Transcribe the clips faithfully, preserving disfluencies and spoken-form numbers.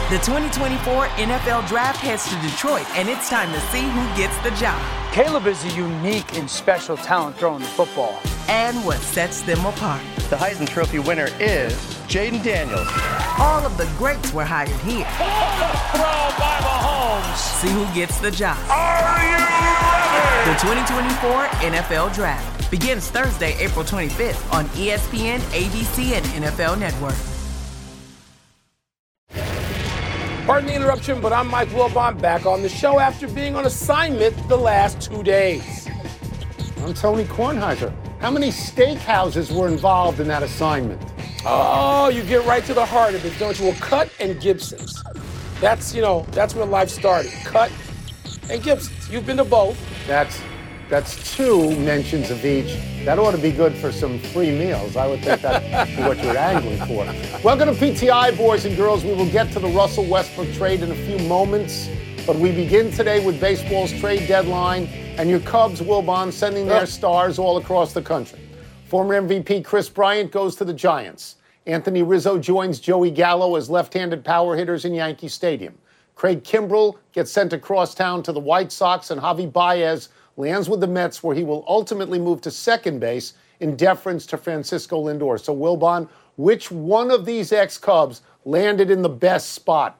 The twenty twenty-four N F L Draft heads to Detroit, and it's time to see who gets the job. Caleb is a unique and special talent throwing the football. And what sets them apart. The Heisman Trophy winner is Jaden Daniels. All of the greats were hired here. Throw by Mahomes. See who gets the job. Are you ready? The twenty twenty-four N F L Draft begins Thursday, April twenty-fifth on E S P N, A B C, and N F L Network. Pardon the interruption, but I'm Mike Wilbon, back on the show after being on assignment the last two days. I'm Tony Kornheiser. How many steakhouses were involved in that assignment? Oh, you get right to the heart of it, don't you? Well, Cut and Gibson's. That's, you know, that's where life started. Cut and Gibson's. You've been to both. That's that's two mentions of each. That ought to be good for some free meals. I would think that's what you're angling for. Welcome to P T I, boys and girls. We will get to the Russell Westbrook trade in a few moments, but we begin today with baseball's trade deadline and your Cubs, Wilbon, sending their stars all across the country. Former M V P Kris Bryant goes to the Giants. Anthony Rizzo joins Joey Gallo as left-handed power hitters in Yankee Stadium. Craig Kimbrell gets sent across town to the White Sox, and Javi Baez lands with the Mets, where he will ultimately move to second base in deference to Francisco Lindor. So, Wilbon, which one of these ex-Cubs landed in the best spot?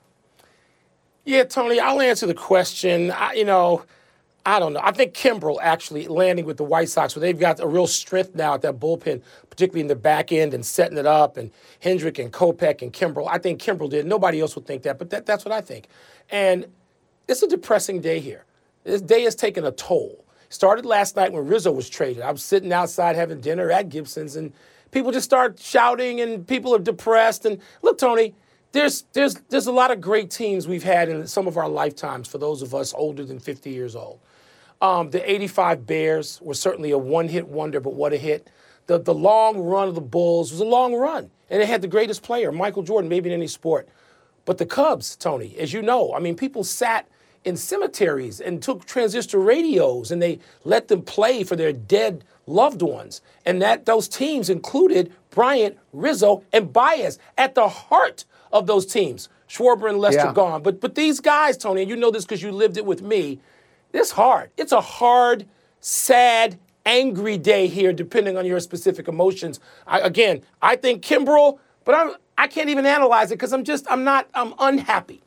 Yeah, Tony, I'll answer the question. I, you know, I don't know. I think Kimbrell actually landing with the White Sox, where they've got a real strength now at that bullpen, particularly in the back end and setting it up, and Hendrick and Kopech and Kimbrell. I think Kimbrell did. Nobody else would think that, but that, that's what I think. And it's a depressing day here. This day has taken a toll. Started last night when Rizzo was traded. I was sitting outside having dinner at Gibson's, and people just start shouting, and people are depressed. And look, Tony, there's there's there's a lot of great teams we've had in some of our lifetimes for those of us older than fifty years old. Um, the eighty-five Bears were certainly a one-hit wonder, but what a hit. The, the long run of the Bulls was a long run, and it had the greatest player, Michael Jordan, maybe in any sport. But the Cubs, Tony, as you know, I mean, people sat in cemeteries and took transistor radios, and they let them play for their dead loved ones. And that those teams included Bryant, Rizzo, and Baez at the heart of those teams. Schwarber and Lester Yeah. gone. But but these guys, Tony, and you know this because you lived it with me, it's hard. It's a hard, sad, angry day here, depending on your specific emotions. I, again, I think Kimbrell, but I'm, I can't even analyze it because I'm just, I'm not, I'm unhappy.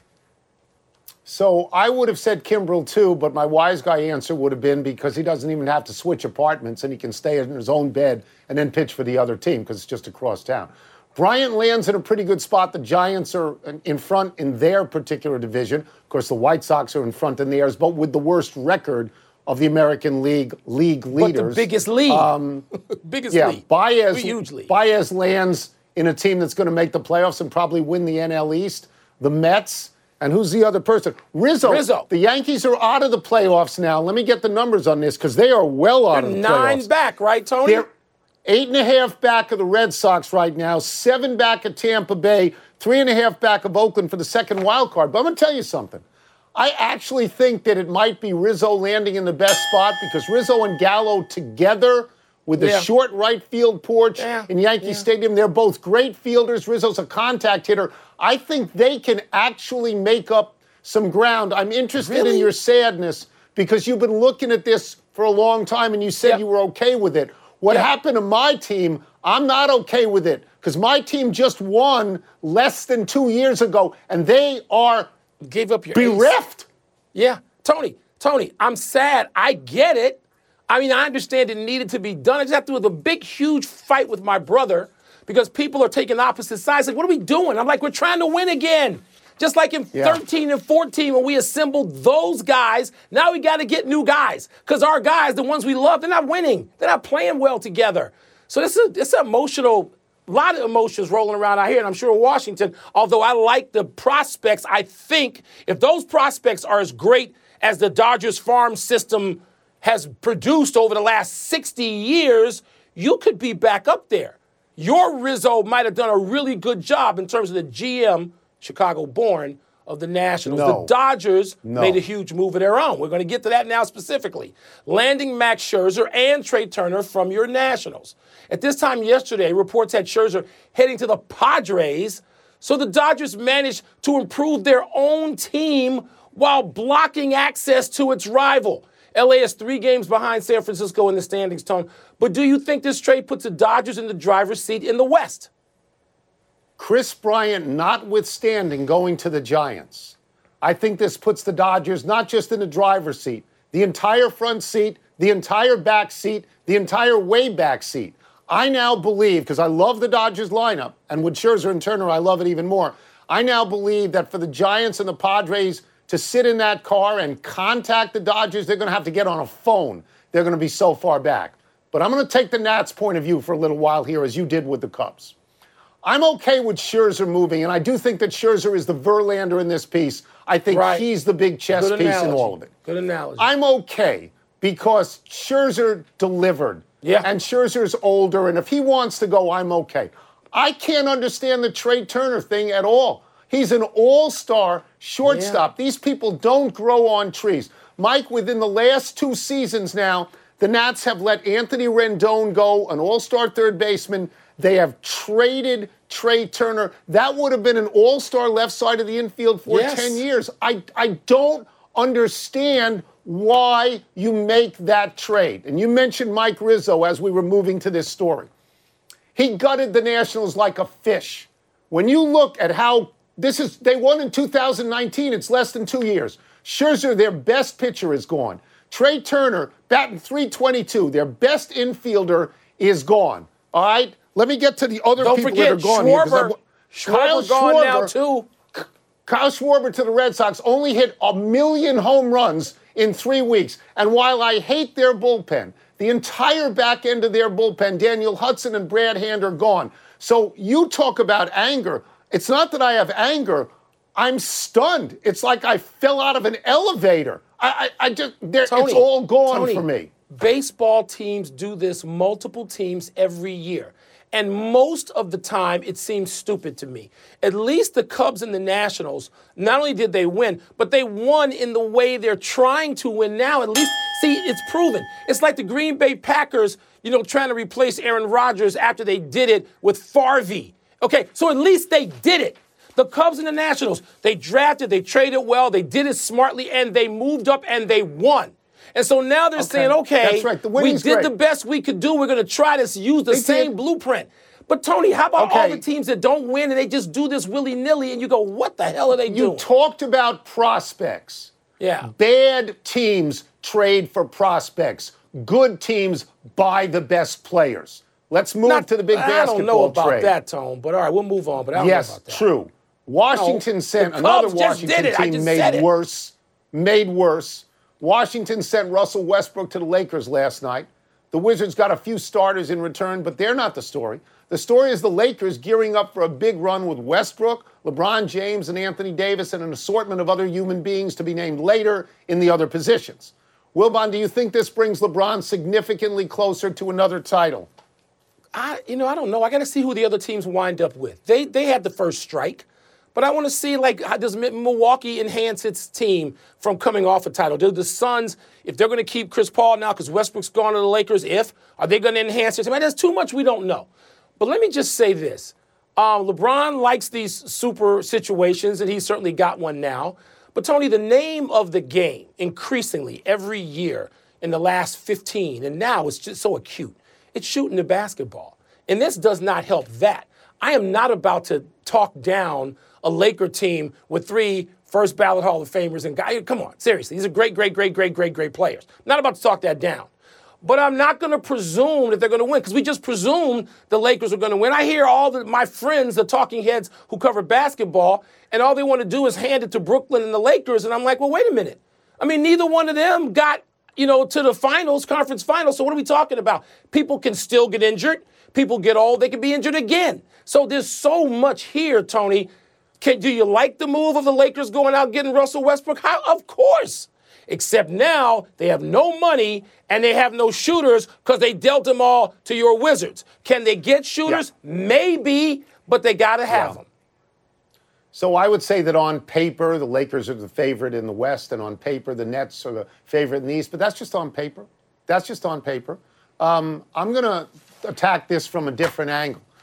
So I would have said Kimbrell too, but my wise guy answer would have been because he doesn't even have to switch apartments and he can stay in his own bed and then pitch for the other team because it's just across town. Bryant lands in a pretty good spot. The Giants are in front in their particular division. Of course, the White Sox are in front in theirs, but with the worst record of the American League league leaders. But the biggest league. Um, biggest yeah, league. Baez, Huge league. Baez lands in a team that's going to make the playoffs and probably win the N L East. The Mets. And who's the other person? Rizzo. Rizzo. The Yankees are out of the playoffs now. Let me get the numbers on this because they are well out They're of the nine playoffs. back, right, Tony? They're eight and a half back of the Red Sox right now, seven back of Tampa Bay, three and a half back of Oakland for the second wild card. But I'm going to tell you something. I actually think that it might be Rizzo landing in the best spot because Rizzo and Gallo together with the Yeah. short right field porch Yeah. in Yankee Yeah. Stadium. They're both great fielders. Rizzo's a contact hitter. I think they can actually make up some ground. I'm interested Really? in your sadness because you've been looking at this for a long time and you said Yep. you were okay with it. What Yep. happened to my team, I'm not okay with it because my team just won less than two years ago and they are Gave up your ace. bereft. Yeah. Tony, Tony, I'm sad. I get it. I mean, I understand it needed to be done. I just have to have a big, huge fight with my brother because people are taking opposite sides. Like, what are we doing? I'm like, we're trying to win again. Just like in Yeah. thirteen and fourteen when we assembled those guys, now we got to get new guys because our guys, the ones we love, they're not winning. They're not playing well together. So this is it's an emotional, a lot of emotions rolling around out here, and I'm sure in Washington, although I like the prospects, I think if those prospects are as great as the Dodgers farm system has produced over the last sixty years, you could be back up there. Your Rizzo might have done a really good job in terms of the G M, Chicago-born, of the Nationals. No. The Dodgers No. made a huge move of their own. We're going to get to that now specifically. Landing Max Scherzer and Trey Turner from your Nationals. At this time yesterday, reports had Scherzer heading to the Padres. So the Dodgers managed to improve their own team while blocking access to its rival. L A is three games behind San Francisco in the standings, Tone. But do you think this trade puts the Dodgers in the driver's seat in the West? Chris Bryant notwithstanding going to the Giants, I think this puts the Dodgers not just in the driver's seat, the entire front seat, the entire back seat, the entire way back seat. I now believe, because I love the Dodgers lineup, and with Scherzer and Turner, I love it even more. I now believe that for the Giants and the Padres to sit in that car and contact the Dodgers, they're going to have to get on a phone. They're going to be so far back. But I'm going to take the Nats' point of view for a little while here, as you did with the Cubs. I'm okay with Scherzer moving, and I do think that Scherzer is the Verlander in this piece. I think right. he's the big chess Good piece analogy. in all of it. Good analogy. I'm okay because Scherzer delivered. Yeah. And Scherzer's older, and if he wants to go, I'm okay. I can't understand the Trey Turner thing at all. He's an all-star shortstop. Yeah. These people don't grow on trees. Mike, within the last two seasons now, the Nats have let Anthony Rendon go, an all-star third baseman. They have traded Trey Turner. That would have been an all-star left side of the infield for yes. ten years. I, I don't understand why you make that trade. And you mentioned Mike Rizzo as we were moving to this story. He gutted the Nationals like a fish. When you look at how this is, they won in two thousand nineteen. It's less than two years. Scherzer, their best pitcher, is gone. Trey Turner, batting three twenty-two. Their best infielder is gone. All right? Let me get to the other Don't people forget, that are gone Schwarber, here. Schwarber Kyle gone Schwarber, now, too. Kyle Schwarber to the Red Sox only hit a million home runs in three weeks. And while I hate their bullpen, the entire back end of their bullpen, Daniel Hudson and Brad Hand are gone. So you talk about anger. It's not that I have anger. I'm stunned. It's like I fell out of an elevator. I, I, I just, Tony, it's all gone Tony, for me. Baseball teams do this, multiple teams every year. And most of the time, it seems stupid to me. At least the Cubs and the Nationals, not only did they win, but they won in the way they're trying to win now. At least, see, it's proven. It's like the Green Bay Packers, you know, trying to replace Aaron Rodgers after they did it with Favre. Okay, so at least they did it. The Cubs and the Nationals, they drafted, they traded well, they did it smartly, and they moved up and they won. And so now they're okay. saying, okay, That's right. the we did great. the best we could do. We're going to try to use the they same did. blueprint. But, Tony, how about okay. all the teams that don't win and they just do this willy-nilly and you go, what the hell are they you doing? You talked about prospects. Yeah. Bad teams trade for prospects. Good teams buy the best players. Let's move Not, to the big I basketball don't know about trade. that, Tone, but all right, we'll move on. But I don't yes, know about that. true. Washington no, sent the another Cubs just Washington did it. I team just made said it. worse. Made worse. Washington sent Russell Westbrook to the Lakers last night. The Wizards got a few starters in return, but they're not the story. The story is the Lakers gearing up for a big run with Westbrook, LeBron James, and Anthony Davis, and an assortment of other human beings to be named later in the other positions. Wilbon, do you think this brings LeBron significantly closer to another title? I, you know, I don't know. I got to see who the other teams wind up with. They they had the first strike, but I want to see, like, how does Milwaukee enhance its team from coming off a title? Do the Suns, if they're going to keep Chris Paul now because Westbrook's gone to the Lakers, if, are they going to enhance their team? I mean, there's too much we don't know. But let me just say this. Uh, LeBron likes these super situations, and he's certainly got one now. But, Tony, the name of the game, increasingly, every year in the last fifteen, and now it's just so acute, it's shooting the basketball. And this does not help that. I am not about to talk down a Laker team with three first ballot Hall of Famers and guys. Come on, seriously. These are great, great, great, great, great, great players. I'm not about to talk that down. But I'm not going to presume that they're going to win because we just presumed the Lakers are going to win. I hear all the, my friends, the talking heads who cover basketball, and all they want to do is hand it to Brooklyn and the Lakers. And I'm like, well, wait a minute. I mean, neither one of them got, you know, to the finals, conference finals. So what are we talking about? People can still get injured. People get old. They can be injured again. So there's so much here, Tony. Can, do you like the move of the Lakers going out getting Russell Westbrook? How, of course. Except now they have no money and they have no shooters because they dealt them all to your Wizards. Can they get shooters? Yeah. Maybe, but they got to have yeah. them. So I would say that on paper, the Lakers are the favorite in the West, and on paper, the Nets are the favorite in the East. But that's just on paper. That's just on paper. Um, I'm going to attack this from a different angle.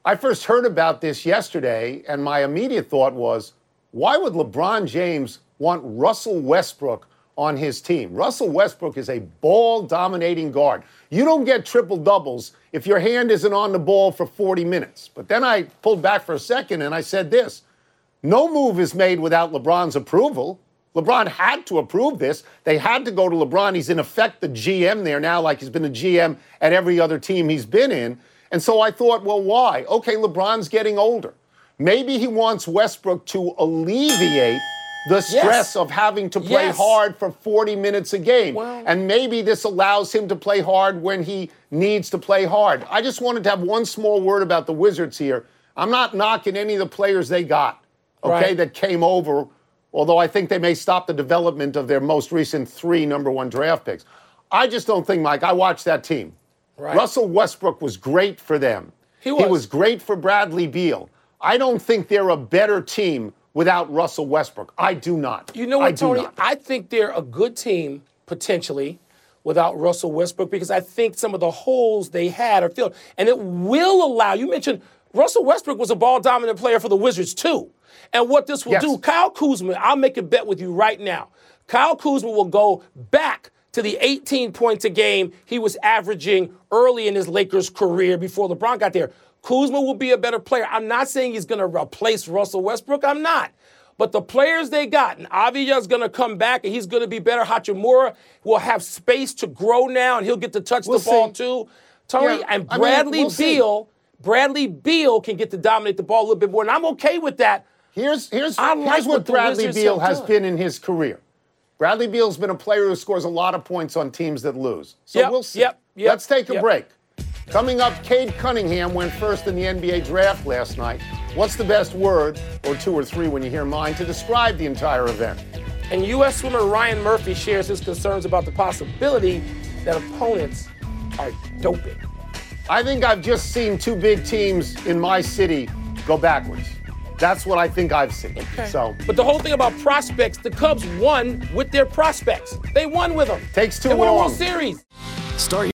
I first heard about this yesterday, and my immediate thought was, why would LeBron James want Russell Westbrook on his team? Russell Westbrook is a ball-dominating guard. You don't get triple-doubles if your hand isn't on the ball for forty minutes. But then I pulled back for a second, and I said this. No move is made without LeBron's approval. LeBron had to approve this. They had to go to LeBron. He's in effect the G M there now, like he's been a G M at every other team he's been in. And so I thought, well, why? Okay, LeBron's getting older. Maybe he wants Westbrook to alleviate the stress yes. of having to play yes. hard for forty minutes a game. Well, and maybe this allows him to play hard when he needs to play hard. I just wanted to have one small word about the Wizards here. I'm not knocking any of the players they got, okay, right. that came over, although I think they may stop the development of their most recent three number one draft picks. I just don't think, Mike, I watched that team. Right. Russell Westbrook was great for them. He was. He was great for Bradley Beal. I don't think they're a better team without Russell Westbrook. I do not. You know what, I Tony? Not. I think they're a good team, potentially, without Russell Westbrook, because I think some of the holes they had are filled. And it will allow, you mentioned Russell Westbrook was a ball-dominant player for the Wizards, too. And what this will yes. do, Kyle Kuzma, I'll make a bet with you right now. Kyle Kuzma will go back to the eighteen points a game he was averaging early in his Lakers career before LeBron got there. Kuzma will be a better player. I'm not saying he's going to replace Russell Westbrook. I'm not. But the players they got, and Aviya's going to come back, and he's going to be better. Hachimura will have space to grow now, and he'll get to touch we'll the ball, see. too. Tony, yeah, and Bradley I mean, we'll Beal, see. Bradley Beal can get to dominate the ball a little bit more, and I'm okay with that. Here's, here's, I here's like what, what Bradley Beal has done. been in his career. Bradley Beal's been a player who scores a lot of points on teams that lose. So yep, we'll see. Yep, yep, Let's take a yep. break. Coming up, Cade Cunningham went first in the N B A draft last night. What's the best word, or two or three when you hear mine, to describe the entire event? And U S swimmer Ryan Murphy shares his concerns about the possibility that opponents are doping. I think I've just seen two big teams in my city go backwards. That's what I think I've seen. Okay. So, but the whole thing about prospects, the Cubs won with their prospects. They won with them. Takes too they long. They won a World Series. Start.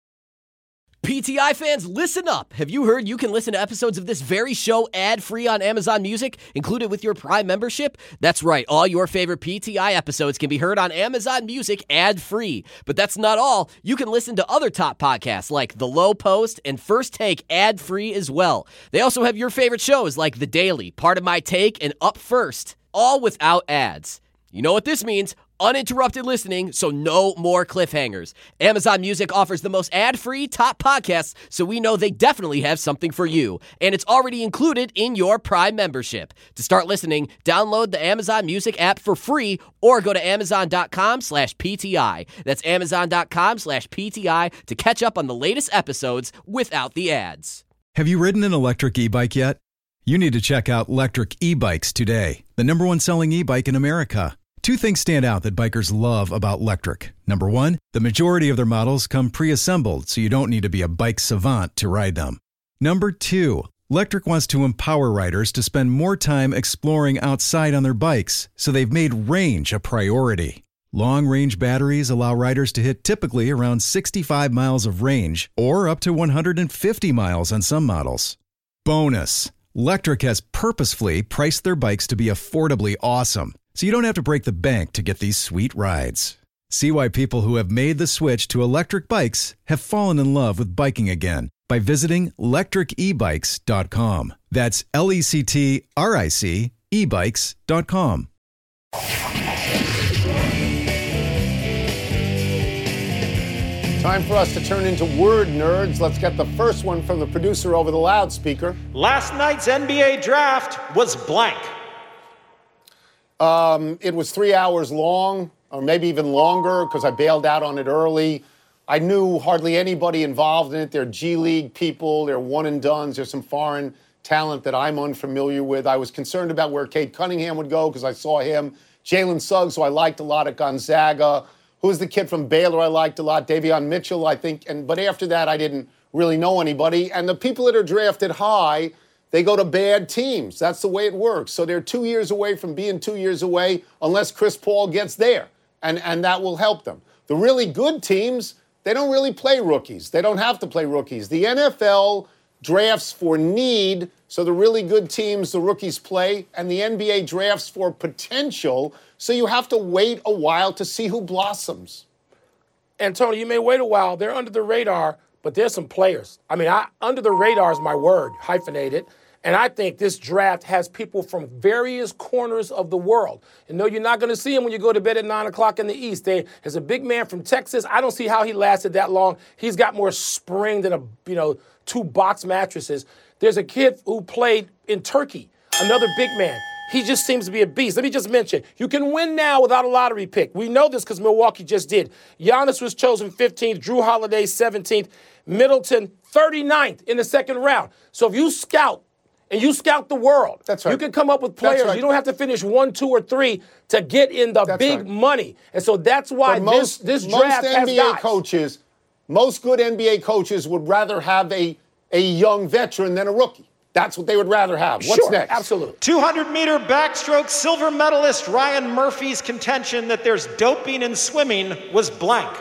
P T I fans, listen up. Have you heard you can listen to episodes of this very show ad-free on Amazon Music, included with your Prime membership? That's right. All your favorite P T I episodes can be heard on Amazon Music ad-free. But that's not all. You can listen to other top podcasts like The Low Post and First Take ad-free as well. They also have your favorite shows like The Daily, Part of My Take, and Up First, all without ads. You know what this means? Uninterrupted listening, so no more cliffhangers. Amazon Music offers the most ad-free top podcasts, so we know they definitely have something for you. And it's already included in your Prime membership. To start listening, download the Amazon Music app for free or go to amazon.com slash PTI. That's amazon.com slash PTI to catch up on the latest episodes without the ads. Have you ridden an electric e-bike yet? You need to check out Lectric E-Bikes today, the number one selling e-bike in America. Two things stand out that bikers love about Lectric. Number one, the majority of their models come pre-assembled, so you don't need to be a bike savant to ride them. Number two, Lectric wants to empower riders to spend more time exploring outside on their bikes, so they've made range a priority. Long-range batteries allow riders to hit typically around sixty-five miles of range, or up to one hundred fifty miles on some models. Bonus, Lectric has purposefully priced their bikes to be affordably awesome, so you don't have to break the bank to get these sweet rides. See why people who have made the switch to electric bikes have fallen in love with biking again by visiting lectric e bikes dot com. That's L E C T R I C e bikes dot com. Time for us to turn into word nerds. Let's get the first one from the producer over the loudspeaker. Last night's N B A draft was blank. Um, it was three hours long, or maybe even longer, because I bailed out on it early. I knew hardly anybody involved in it. They're G League people, they're one-and-dones, there's some foreign talent that I'm unfamiliar with. I was concerned about where Cade Cunningham would go, because I saw him. Jalen Suggs, who I liked a lot at Gonzaga. Who's the kid from Baylor I liked a lot? Davion Mitchell, I think. And But after that, I didn't really know anybody. And the people that are drafted high, they go to bad teams. That's the way it works. So they're two years away from being two years away unless Chris Paul gets there, and, and that will help them. The really good teams, they don't really play rookies. They don't have to play rookies. The N F L drafts for need, so the really good teams, the rookies play, and the N B A drafts for potential, so you have to wait a while to see who blossoms. And, Tony, you may wait a while. They're under the radar, but there's some players. I mean, I, under the radar is my word, hyphenated. And I think this draft has people from various corners of the world. And no, you're not going to see him when you go to bed at nine o'clock in the East. They, there's a big man from Texas. I don't see how he lasted that long. He's got more spring than a, you know, two box mattresses. There's a kid who played in Turkey, another big man. He just seems to be a beast. Let me just mention, you can win now without a lottery pick. We know this because Milwaukee just did. Giannis was chosen fifteenth, Drew Holiday seventeenth, Middleton thirty-ninth in the second round. So if you scout, and you scout the world. That's right. You can come up with players. Right. You don't have to finish one, two, or three to get in the that's big right. money. And so that's why most, this, this draft most N B A has guys. coaches, most good N B A coaches would rather have a, a young veteran than a rookie. That's what they would rather have. What's sure, next? Absolutely. two hundred meter backstroke silver medalist Ryan Murphy's contention that there's doping in swimming was blank.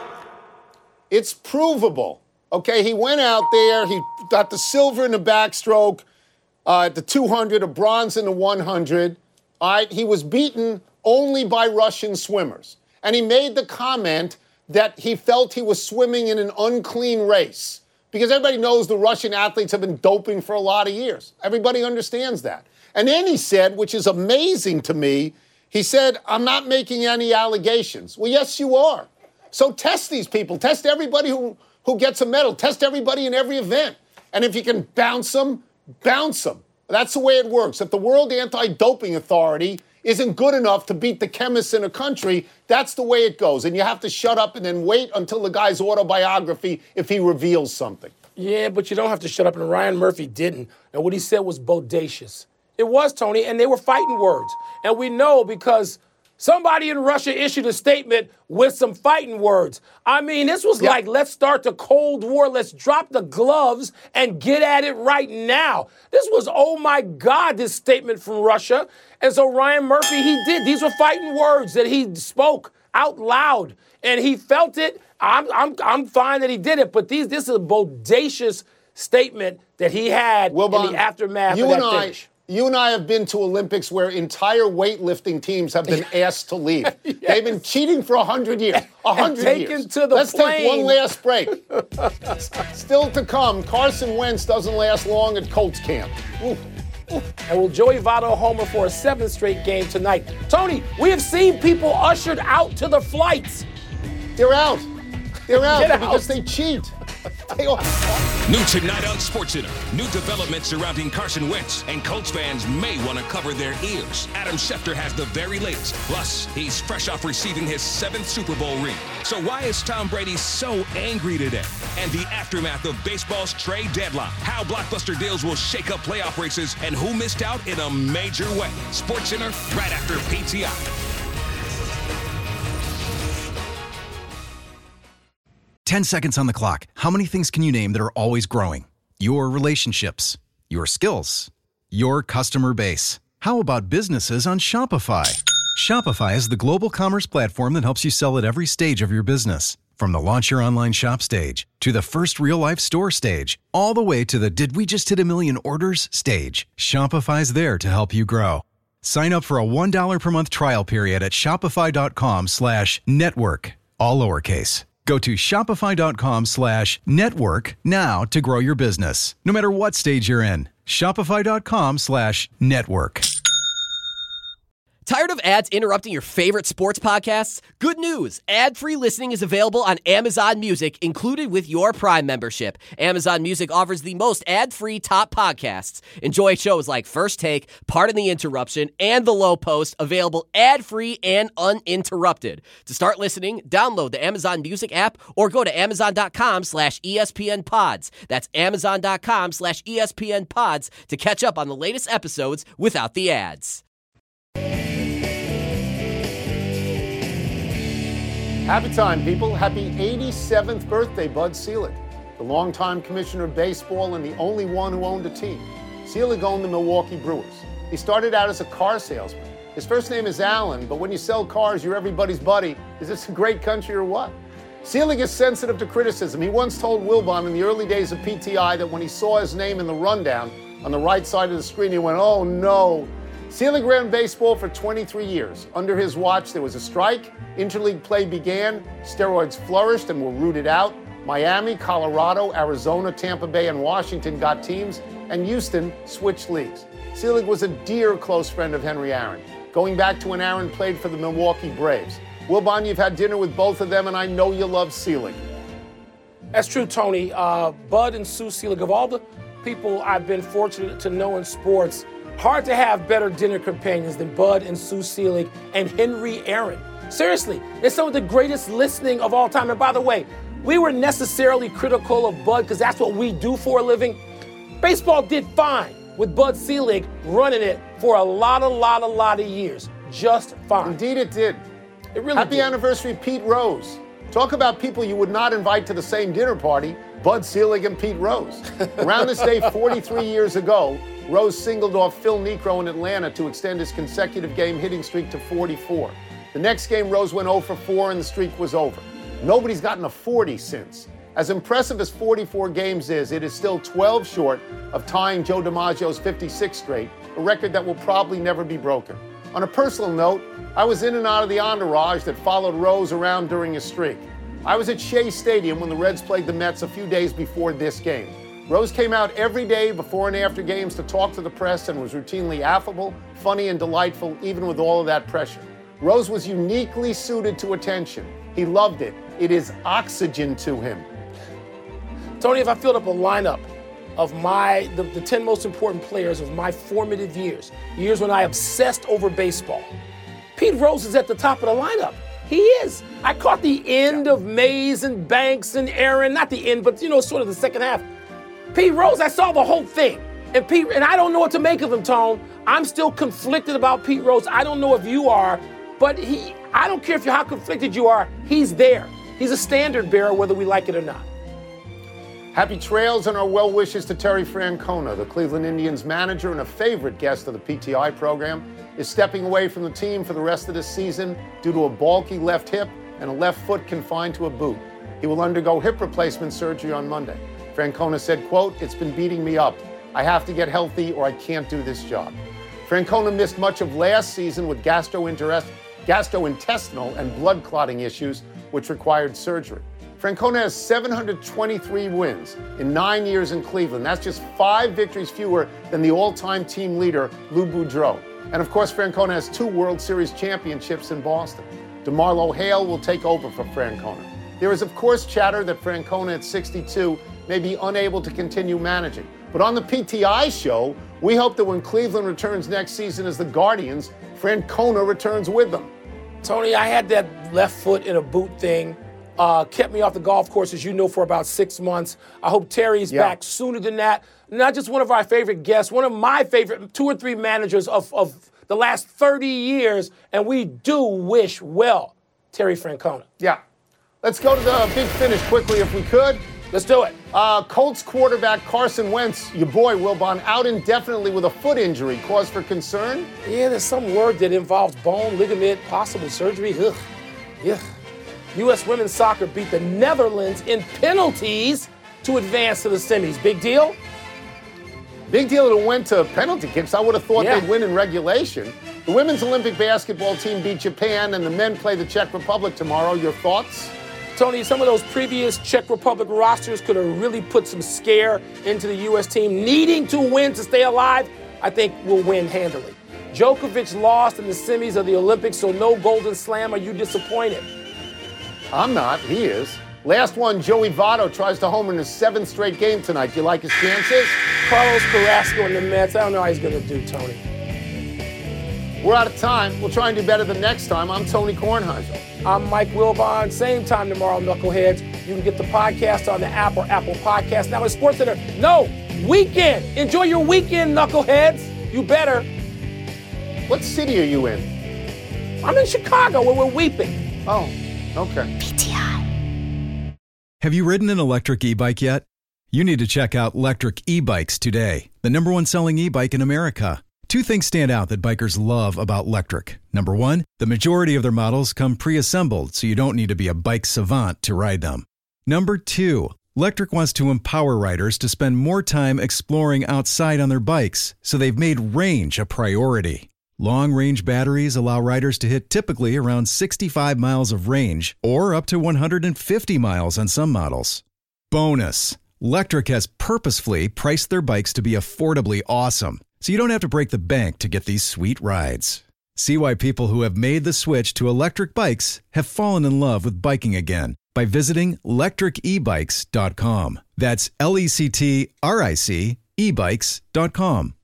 It's provable. Okay, he went out there. He got the silver in the backstroke. Uh, at the two hundred, a bronze in the one hundred. All right, he was beaten only by Russian swimmers. And he made the comment that he felt he was swimming in an unclean race because everybody knows the Russian athletes have been doping for a lot of years. Everybody understands that. And then he said, which is amazing to me, he said, I'm not making any allegations. Well, yes, you are. So test these people. Test everybody who, who gets a medal. Test everybody in every event. And if you can bounce them, bounce them. That's the way it works. If the World Anti-Doping Authority isn't good enough to beat the chemists in a country, that's the way it goes. And you have to shut up and then wait until the guy's autobiography if he reveals something. Yeah, but you don't have to shut up. And Ryan Murphy didn't. And what he said was bodacious. It was, Tony, and they were fighting words. And we know because somebody in Russia issued a statement with some fighting words. I mean, this was yep. like, let's start the Cold War. Let's drop the gloves and get at it right now. This was, oh, my God, this statement from Russia. And so Ryan Murphy, he did. These were fighting words that he spoke out loud. And he felt it. I'm, I'm, I'm fine that he did it. But these, this is a bodacious statement that he had Wilbon, in the aftermath you of that and I, finish. You and I have been to Olympics where entire weightlifting teams have been asked to leave. Yes. They've been cheating for one hundred years. one hundred taken years. To the Let's plane. take one last break. Still to come, Carson Wentz doesn't last long at Colts camp. Ooh. And will Joey Votto homer for a seventh straight game tonight? Tony, we have seen people ushered out to the flights. They're out. They're out Get because out. they cheat. New tonight on SportsCenter. New developments surrounding Carson Wentz, and Colts fans may want to cover their ears. Adam Schefter has the very latest. Plus, he's fresh off receiving his seventh Super Bowl ring. So why is Tom Brady so angry today? And the aftermath of baseball's trade deadline. How blockbuster deals will shake up playoff races and who missed out in a major way. SportsCenter right after P T I. ten seconds on the clock. How many things can you name that are always growing? Your relationships, your skills, your customer base. How about businesses on Shopify? Shopify is the global commerce platform that helps you sell at every stage of your business. From the launch your online shop stage to the first real-life store stage, all the way to the did we just hit a million orders stage. Shopify's there to help you grow. Sign up for a one dollar per month trial period at shopify.com slash network, all lowercase. Go to shopify.com slash network now to grow your business. No matter what stage you're in, shopify.com slash network. Tired of ads interrupting your favorite sports podcasts? Good news! Ad-free listening is available on Amazon Music, included with your Prime membership. Amazon Music offers the most ad-free top podcasts. Enjoy shows like First Take, Pardon the Interruption, and The Low Post, available ad-free and uninterrupted. To start listening, download the Amazon Music app or go to amazon.com slash ESPN pods. That's amazon.com slash ESPN pods to catch up on the latest episodes without the ads. Happy time, people. Happy eighty-seventh birthday, Bud Selig, the longtime commissioner of baseball and the only one who owned a team. Selig owned the Milwaukee Brewers. He started out as a car salesman. His first name is Alan, but when you sell cars, you're everybody's buddy. Is this a great country or what? Selig is sensitive to criticism. He once told Wilbon in the early days of P T I that when he saw his name in the rundown on the right side of the screen, he went, oh no. Selig ran baseball for twenty-three years. Under his watch, there was a strike, interleague play began, steroids flourished and were rooted out. Miami, Colorado, Arizona, Tampa Bay, and Washington got teams, and Houston switched leagues. Selig was a dear close friend of Henry Aaron, going back to when Aaron played for the Milwaukee Braves. Wilbon, you've had dinner with both of them, and I know you love Selig. That's true, Tony. Uh, Bud and Sue Selig, of all the people I've been fortunate to know in sports, hard to have better dinner companions than Bud and Sue Selig and Henry Aaron. Seriously, they're some of the greatest listening of all time. And by the way, we were necessarily critical of Bud because that's what we do for a living. Baseball did fine with Bud Selig running it for a lot, a lot, a lot of years. Just fine. Indeed it did. It really Happy did. anniversary, Pete Rose. Talk about people you would not invite to the same dinner party, Bud Selig and Pete Rose. Around this day forty-three years ago, Rose singled off Phil Niekro in Atlanta to extend his consecutive game hitting streak to forty-four. The next game, Rose went oh for four and the streak was over. Nobody's gotten a forty since. As impressive as forty-four games is, it is still twelve short of tying Joe DiMaggio's fifty-six straight, a record that will probably never be broken. On a personal note, I was in and out of the entourage that followed Rose around during his streak. I was at Shea Stadium when the Reds played the Mets a few days before this game. Rose came out every day before and after games to talk to the press and was routinely affable, funny, and delightful, even with all of that pressure. Rose was uniquely suited to attention. He loved it. It is oxygen to him. Tony, if I filled up a lineup of my the, the ten most important players of my formative years, years when I obsessed over baseball, Pete Rose is at the top of the lineup. He is. I caught the end of Mays and Banks and Aaron, not the end, but you know, sort of the second half. Pete Rose, I saw the whole thing. And Pete, and I don't know what to make of him, Tone. I'm still conflicted about Pete Rose. I don't know if you are, but he, I don't care if you how conflicted you are, he's there. He's a standard bearer, whether we like it or not. Happy trails and our well wishes to Terry Francona, the Cleveland Indians manager and a favorite guest of the P T I program, is stepping away from the team for the rest of this season due to a bulky left hip and a left foot confined to a boot. He will undergo hip replacement surgery on Monday. Francona said, quote, "It's been beating me up. I have to get healthy or I can't do this job." Francona missed much of last season with gastrointestinal and blood clotting issues, which required surgery. Francona has seven hundred twenty-three wins in nine years in Cleveland. That's just five victories fewer than the all-time team leader, Lou Boudreau. And of course, Francona has two World Series championships in Boston. DeMarlo Hale will take over for Francona. There is, of course, chatter that Francona at sixty-two may be unable to continue managing. But on the P T I show, we hope that when Cleveland returns next season as the Guardians, Francona returns with them. Tony, I had that left foot in a boot thing. Uh, kept me off the golf course, as you know, for about six months. I hope Terry's yeah. back sooner than that. Not just one of our favorite guests, one of my favorite two or three managers of, of the last thirty years, and we do wish well Terry Francona. Yeah. Let's go to the big finish quickly if we could. Let's do it. Uh, Colts quarterback Carson Wentz, your boy Wilbon, out indefinitely with a foot injury. Cause for concern? Yeah, there's some word that involves bone, ligament, possible surgery. Ugh. Yeah. U S women's soccer beat the Netherlands in penalties to advance to the semis. Big deal? Big deal that it went to penalty kicks. I would have thought Yeah. they'd win in regulation. The women's Olympic basketball team beat Japan, and the men play the Czech Republic tomorrow. Your thoughts? Tony, some of those previous Czech Republic rosters could have really put some scare into the U S team needing to win to stay alive. I think we'll win handily. Djokovic lost in the semis of the Olympics, so no Golden Slam. Are you disappointed? I'm not. He is. Last one, Joey Votto tries to homer in his seventh straight game tonight. Do you like his chances? Carlos Carrasco and the Mets. I don't know how he's going to do, Tony. We're out of time. We'll try and do better the next time. I'm Tony Kornheiser. I'm Mike Wilbon. Same time tomorrow, Knuckleheads. You can get the podcast on the app or Apple Podcast. Now it's SportsCenter. No, weekend. Enjoy your weekend, Knuckleheads. You better. What city are you in? I'm in Chicago, where we're weeping. Oh, okay. P T I. Have you ridden an electric e-bike yet? You need to check out Electric E-Bikes today, the number one selling e-bike in America. Two things stand out that bikers love about Lectric. Number one, the majority of their models come pre-assembled, so you don't need to be a bike savant to ride them. Number two, Lectric wants to empower riders to spend more time exploring outside on their bikes, so they've made range a priority. Long-range batteries allow riders to hit typically around sixty-five miles of range, or up to one hundred fifty miles on some models. Bonus, Lectric has purposefully priced their bikes to be affordably awesome, so you don't have to break the bank to get these sweet rides. See why people who have made the switch to electric bikes have fallen in love with biking again by visiting lectric e bikes dot com. That's L E C T R I C e bikes dot com.